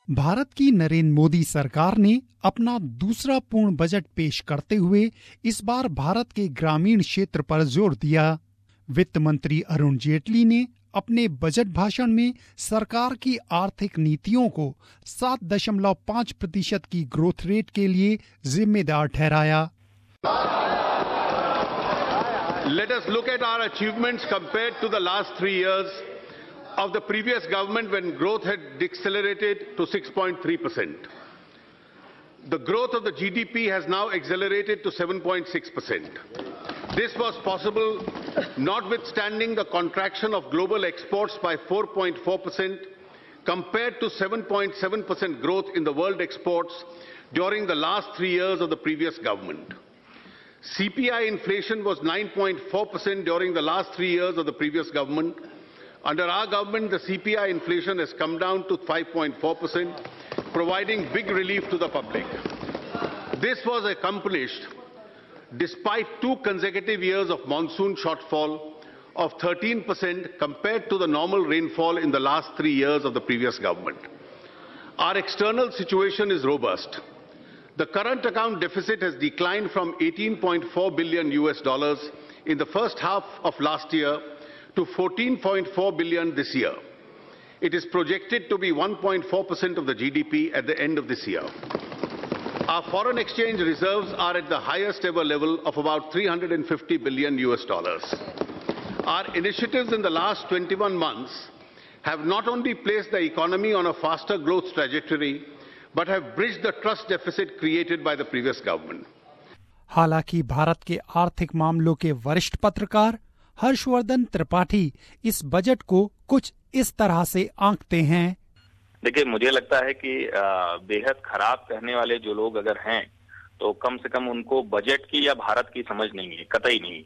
भारत की नरेंद्र मोदी सरकार ने अपना दूसरा पूर्ण बजट पेश करते हुए इस बार भारत के ग्रामीण क्षेत्र पर जोर दिया। वित्त मंत्री अरुण जेटली ने अपने बजट भाषण में सरकार की आर्थिक नीतियों को 7.5% की ग्रोथ रेट के लिए जिम्मेदार ठहराया। Let us look at our achievements compared to the last 3 years of the previous government when growth had decelerated to 6.3%. The growth of the GDP has now accelerated to 7.6%. This was possible notwithstanding the contraction of global exports by 4.4% compared to 7.7% growth in the world exports during the last 3 years of the previous government. CPI inflation was 9.4% during the last 3 years of the previous government. Under our government, the CPI inflation has come down to 5.4%, providing big relief to the public. This was accomplished despite 2 consecutive years of monsoon shortfall of 13% compared to the normal rainfall in the last 3 years of the previous government. Our external situation is robust. The current account deficit has declined from $18.4 billion in the first half of last year to $14.4 billion this year. It is projected to be 1.4% of the GDP at the end of this year. Our foreign exchange reserves are at the highest ever level of about $350 billion. Our initiatives in the last 21 months have not only placed the economy on a faster growth trajectory, but have bridged the trust deficit created by the previous government. हालांकि भारत के आर्थिक मामलों के वरिष्ठ पत्रकार हर्षवर्धन त्रिपाठी इस budget को कुछ इस तरह से आंकते हैं। देखिए, मुझे लगता है कि बेहद खराब कहने वाले जो लोग अगर हैं तो कम से कम उनको बजट की या भारत की समझ नहीं है, कतई नहीं।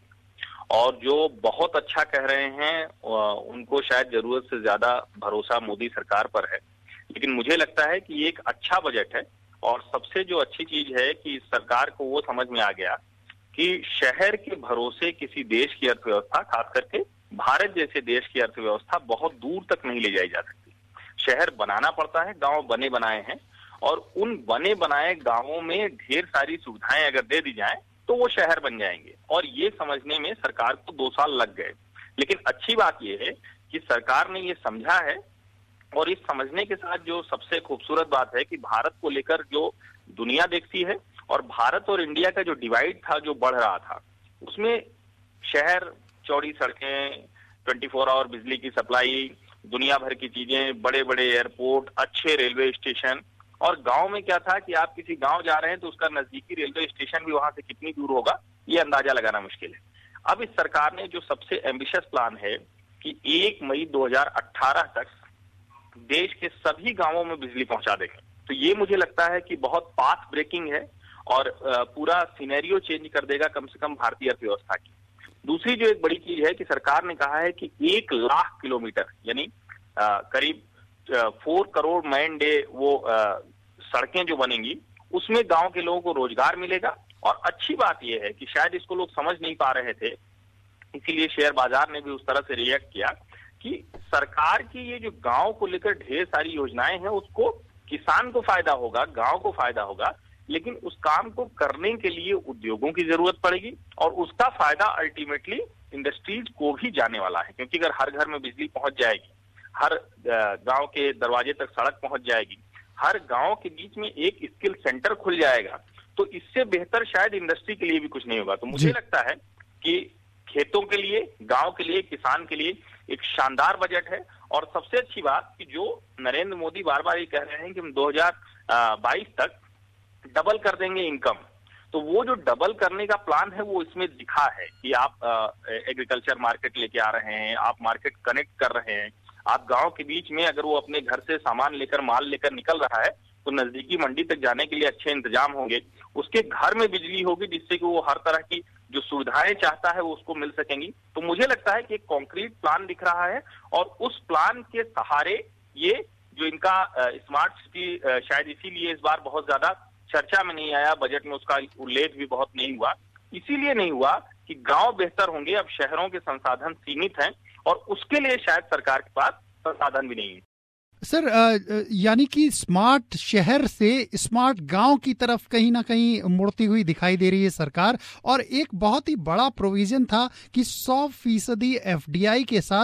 और जो बहुत अच्छा कह रहे हैं उनको शायद जरूरत से ज्यादा भरोसा मोदी सरकार पर है। लेकिन मुझे लगता है कि ये एक अच्छा बजट है और सबसे जो अच्छी चीज है कि इस सरकार को वो समझ में आ गया कि शहर के भरोसे किसी देश की अर्थव्यवस्था, खास करके भारत जैसे देश की अर्थव्यवस्था बहुत दूर तक नहीं ले जाई जा सकती। शहर बनाना पड़ता है, गांव बने बनाए हैं और उन बने बनाए गांवों में ढेर सारी सुविधाएं अगर दे दी जाएं तो वो शहर बन जाएंगे। और ये समझने में सरकार को 2 साल लग गए। लेकिन अच्छी बात यह है कि सरकार ने ये समझा है और इस समझने के साथ जो सबसे खूबसूरत बात है कि भारत को लेकर जो दुनिया देखती है और भारत और इंडिया का जो डिवाइड था, जो बढ़ रहा था, उसमें शहर, चौड़ी सड़कें, 24 आवर बिजली की सप्लाई, दुनिया भर की चीजें, बड़े बड़े एयरपोर्ट, अच्छे रेलवे स्टेशन, और गांव में क्या था कि आप किसी गांव जा रहे हैं तो उसका नजदीकी रेलवे स्टेशन भी वहां से कितनी दूर होगा ये अंदाजा लगाना मुश्किल है। अब इस सरकार ने जो सबसे एम्बिशियस प्लान है कि 1 मई 2018 तक देश के सभी गांवों में बिजली पहुंचा देंगे, तो ये मुझे लगता है कि बहुत पाथ ब्रेकिंग है और पूरा सिनेरियो चेंज कर देगा कम से कम भारतीय अर्थव्यवस्था की। दूसरी जो एक बड़ी चीज है कि सरकार ने कहा है कि 1 लाख किलोमीटर यानी करीब 4 करोड़ मैन डे वो सड़कें जो बनेंगी उसमें गांव के लोगों को रोजगार मिलेगा। और अच्छी बात यह है कि शायद इसको लोग समझ नहीं पा रहे थे, इसीलिए शेयर बाजार ने भी उस तरह से रिएक्ट किया कि सरकार की ये जो गांव को लेकर ढेर सारी योजनाएं हैं उसको किसान को फायदा होगा, गांव को फायदा होगा, लेकिन उस काम को करने के लिए उद्योगों की जरूरत पड़ेगी और उसका फायदा अल्टीमेटली इंडस्ट्रीज को भी जाने वाला है। क्योंकि अगर हर घर में बिजली पहुंच जाएगी, हर गांव के दरवाजे तक सड़क पहुंच जाएगी, हर गांव के बीच में एक स्किल सेंटर खुल जाएगा, तो इससे बेहतर शायद इंडस्ट्री के लिए भी कुछ नहीं होगा। तो मुझे लगता है कि खेतों के लिए, गांव के लिए, किसान के लिए एक शानदार बजट है। और सबसे अच्छी बात कि जो नरेंद्र मोदी बार बार ये कह रहे हैं कि हम 2022 तक डबल कर देंगे इनकम, तो वो जो डबल करने का प्लान है वो इसमें दिखा है कि आप एग्रीकल्चर मार्केट लेके आ रहे हैं, आप मार्केट कनेक्ट कर रहे हैं, आप गांव के बीच में अगर वो अपने घर से सामान लेकर, माल लेकर निकल रहा है तो नजदीकी मंडी तक जाने के लिए अच्छे इंतजाम होंगे, उसके घर में बिजली होगी जिससे कि वो हर तरह की जो सुविधाएं चाहता है वो उसको मिल सकेंगी। तो मुझे लगता है कि एक कॉन्क्रीट प्लान दिख रहा है और उस प्लान के सहारे ये जो इनका स्मार्ट सिटी शायद इसीलिए इस बार बहुत ज्यादा चर्चा में नहीं आया, बजट में उसका उल्लेख भी बहुत नहीं हुआ, इसीलिए नहीं हुआ कि गांव बेहतर होंगे। अब शहरों के संसाधन सीमित हैं और उसके लिए शायद सरकार के पास संसाधन भी नहीं है। सर, यानी कि स्मार्ट शहर से स्मार्ट गांव की तरफ कहीं ना कहीं मुड़ती हुई दिखाई दे रही है सरकार। और एक बहुत ही बड़ा प्रोविजन था कि 100% एफडीआई के साथ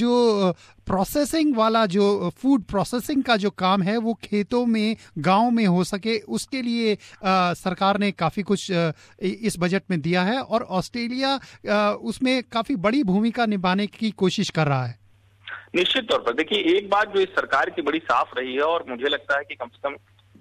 जो प्रोसेसिंग वाला, जो फूड प्रोसेसिंग का जो काम है वो खेतों में, गांव में हो सके, उसके लिए सरकार ने काफी कुछ इस बजट में दिया है। और ऑस्ट्रेलिया उसमें काफी बड़ी भूमिका निभाने की कोशिश कर रहा है। निश्चित तौर पर देखिए, एक बात जो इस सरकार की बड़ी साफ रही है और मुझे लगता है कि कम से कम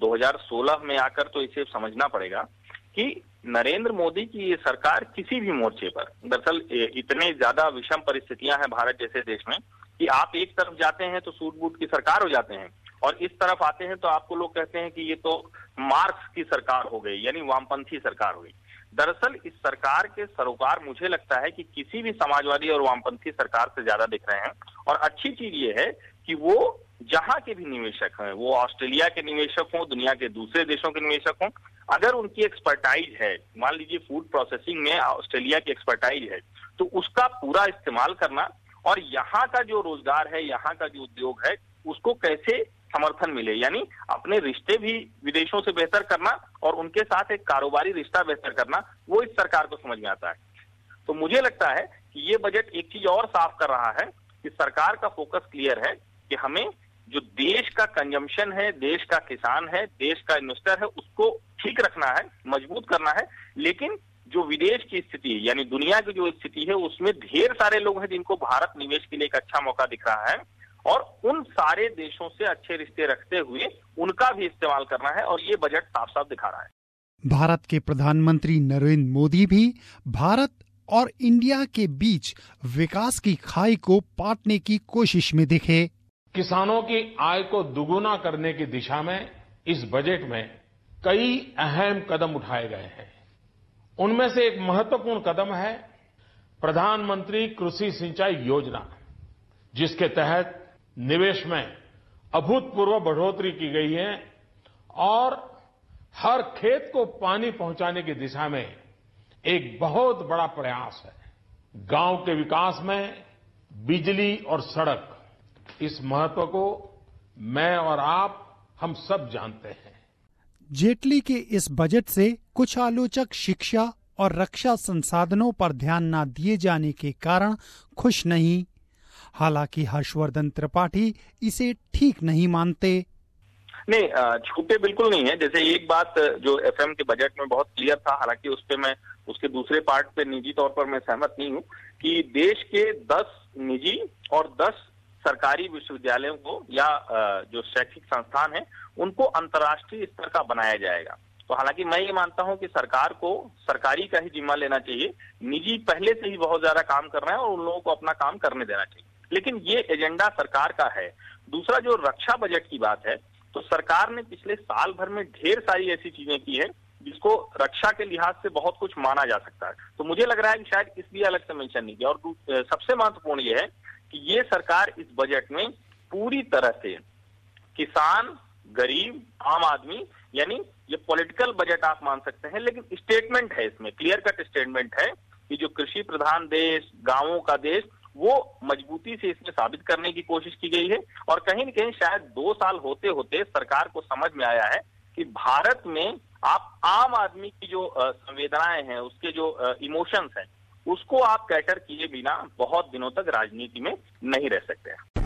2016 में आकर तो इसे समझना पड़ेगा कि नरेंद्र मोदी की ये सरकार किसी भी मोर्चे पर, दरअसल इतने ज्यादा विषम परिस्थितियां हैं भारत जैसे देश में कि आप एक तरफ जाते हैं तो सूट बूट की सरकार हो जाते हैं और इस तरफ आते हैं तो आपको लोग कहते हैं कि ये तो मार्क्स की सरकार हो गई, यानी वामपंथी सरकार हो गई। दरअसल इस सरकार के सरोकार मुझे लगता है कि किसी भी समाजवादी और वामपंथी सरकार से ज्यादा दिख रहे हैं। और अच्छी चीज ये है कि वो जहां के भी निवेशक हैं, वो ऑस्ट्रेलिया के निवेशक हों, दुनिया के दूसरे देशों के निवेशक हों, अगर उनकी एक्सपर्टाइज है, मान लीजिए फूड प्रोसेसिंग में ऑस्ट्रेलिया की एक्सपर्टाइज है, तो उसका पूरा इस्तेमाल करना और यहाँ का जो रोजगार है, यहाँ का जो उद्योग है, उसको कैसे समर्थन मिले, यानी अपने रिश्ते भी विदेशों से बेहतर करना और उनके साथ एक कारोबारी रिश्ता बेहतर करना, वो इस सरकार को समझ में आता है। तो मुझे लगता है कि ये बजट एक चीज और साफ कर रहा है कि सरकार का फोकस क्लियर है कि हमें जो देश का कंजम्पशन है, देश का किसान है, देश का इन्वेस्टर है, उसको ठीक रखना है, मजबूत करना है। लेकिन जो विदेश की स्थिति यानी दुनिया की जो स्थिति है, उसमें ढेर सारे लोग हैं जिनको भारत निवेश के लिए एक अच्छा मौका दिख रहा है और उन सारे देशों से अच्छे रिश्ते रखते हुए उनका भी इस्तेमाल करना है और ये बजट साफ साफ दिखा रहा है। भारत के प्रधानमंत्री नरेंद्र मोदी भी भारत और इंडिया के बीच विकास की खाई को पाटने की कोशिश में दिखे। किसानों की आय को दुगुना करने की दिशा में इस बजट में कई अहम कदम उठाए गए हैं। उनमें से एक महत्वपूर्ण कदम है प्रधानमंत्री कृषि सिंचाई योजना, जिसके तहत निवेश में अभूतपूर्व बढ़ोतरी की गई है और हर खेत को पानी पहुंचाने की दिशा में एक बहुत बड़ा प्रयास है। गांव के विकास में बिजली और सड़क, इस महत्व को मैं और आप हम सब जानते हैं। जेटली के इस बजट से कुछ आलोचक शिक्षा और रक्षा संसाधनों पर ध्यान न दिए जाने के कारण खुश नहीं। हालांकि हर्षवर्धन त्रिपाठी इसे ठीक नहीं मानते। नहीं, छूटे बिल्कुल नहीं है। जैसे एक बात जो एफएम के बजट में बहुत क्लियर था, हालांकि उस पे मैं उसके दूसरे पार्ट पे निजी तौर पर मैं सहमत नहीं हूं कि देश के 10 निजी और 10 सरकारी विश्वविद्यालयों को या जो शैक्षिक संस्थान है उनको अंतर्राष्ट्रीय स्तर का बनाया जाएगा। तो हालांकि मैं ये मानता हूं कि सरकार को सरकारी का ही जिम्मा लेना चाहिए, निजी पहले से ही बहुत ज्यादा काम कर रहे हैं और उन लोगों को अपना काम करने देना चाहिए, लेकिन ये एजेंडा सरकार का है। दूसरा जो रक्षा बजट की बात है, तो सरकार ने पिछले साल भर में ढेर सारी ऐसी चीजें की है जिसको रक्षा के लिहाज से बहुत कुछ माना जा सकता है। तो मुझे लग रहा है कि शायद इसलिए अलग से मेंशन नहीं किया। और सबसे महत्वपूर्ण ये है कि ये सरकार इस बजट में पूरी तरह से किसान, गरीब, आम आदमी, यानी ये पॉलिटिकल बजट आप मान सकते हैं, लेकिन स्टेटमेंट है, इसमें क्लियर कट स्टेटमेंट है कि जो कृषि प्रधान देश, गांवों का देश, वो मजबूती से इसमें साबित करने की कोशिश की गई है। और कहीं न कहीं शायद 2 साल होते होते सरकार को समझ में आया है कि भारत में आप आम आदमी की जो संवेदनाएं हैं, उसके जो इमोशंस हैं, उसको आप कैटर किए बिना बहुत दिनों तक राजनीति में नहीं रह सकते हैं।